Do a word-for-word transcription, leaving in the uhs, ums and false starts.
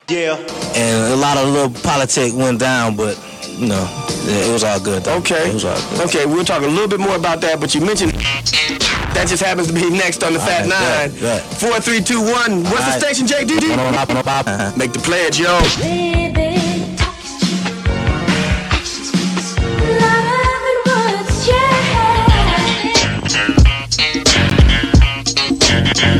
Yeah. And a lot of little politics went down, but, you know, it was all good, though. Okay. It was all good. Okay, we'll talk a little bit more about that, but you mentioned that just happens to be next on the Fat right, Nine. right, right. Four, three, two, one. What's All the right. station, J D D? Make the pledge, yo. Baby, talk is cheap. Action speaks louder than words, yeah.